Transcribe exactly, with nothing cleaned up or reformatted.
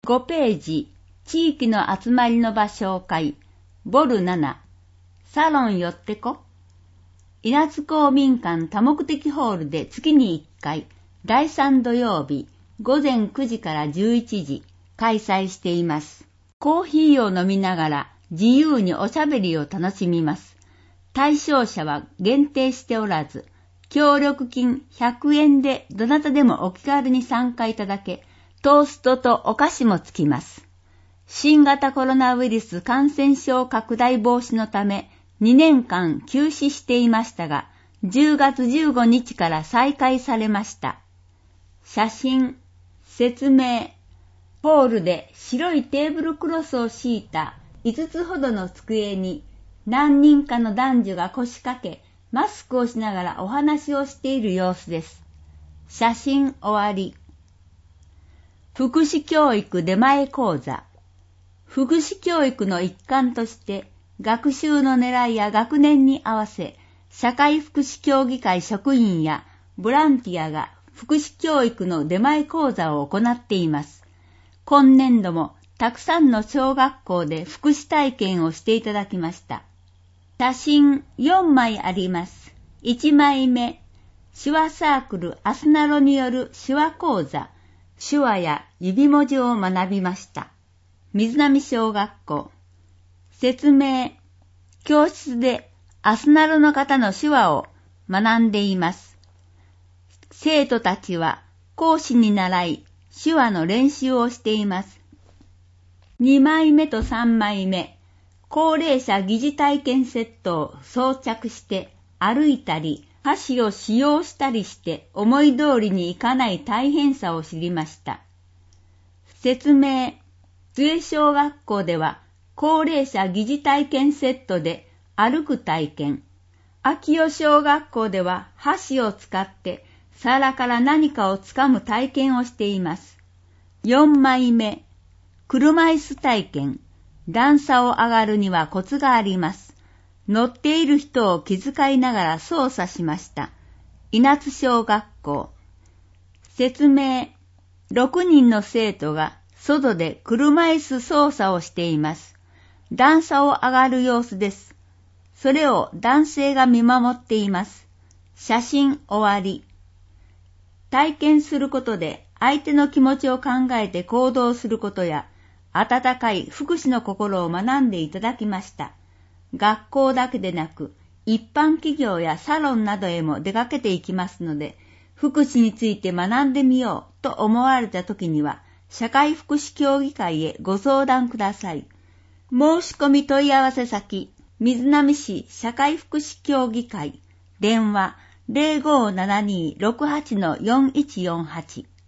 ごページ、地域の集まりの場紹介、ボルなな、サロン寄ってこ。稲津公民館多目的ホールで月にいっかい、だいさん土曜日、午前くじからじゅういちじ、開催しています。コーヒーを飲みながら自由におしゃべりを楽しみます。対象者は限定しておらず、協力金ひゃくえんでどなたでもお気軽に参加いただけ、トーストとお菓子もつきます。新型コロナウイルス感染症拡大防止のためにねんかん休止していましたが、じゅうがつじゅうごにちから再開されました。写真、説明、ホールで白いテーブルクロスを敷いたいつつほどの机に何人かの男女が腰掛け、マスクをしながらお話をしている様子です。写真終わり。福祉教育出前講座。福祉教育の一環として、学習の狙いや学年に合わせ、社会福祉協議会職員やボランティアが福祉教育の出前講座を行っています。今年度もたくさんの小学校で福祉体験をしていただきました。写真よんまいあります。いちまいめ、手話サークルアスナロによる手話講座。手話や指文字を学びました。水波小学校。説明。教室でアスナロの方の手話を学んでいます。生徒たちは講師に習い、手話の練習をしています。にまいめとさんまいめ。高齢者疑似体験セットを装着して歩いたり、箸を使用したりして思い通りにいかない大変さを知りました。説明。津江小学校では高齢者疑似体験セットで歩く体験。秋代小学校では箸を使って皿から何かをつかむ体験をしています。よんまいめ。車椅子体験。段差を上がるにはコツがあります。乗っている人を気遣いながら操作しました。稲津小学校。説明。ろくにんの生徒が外で車椅子操作をしています。段差を上がる様子です。それを男性が見守っています。写真終わり。体験することで相手の気持ちを考えて行動することや、温かい福祉の心を学んでいただきました。学校だけでなく、一般企業やサロンなどへも出かけていきますので、福祉について学んでみようと思われた時には、社会福祉協議会へご相談ください。申し込み問い合わせ先、水波市社会福祉協議会、電話 ゼロごーななにーろくはちのよんいちよんはち。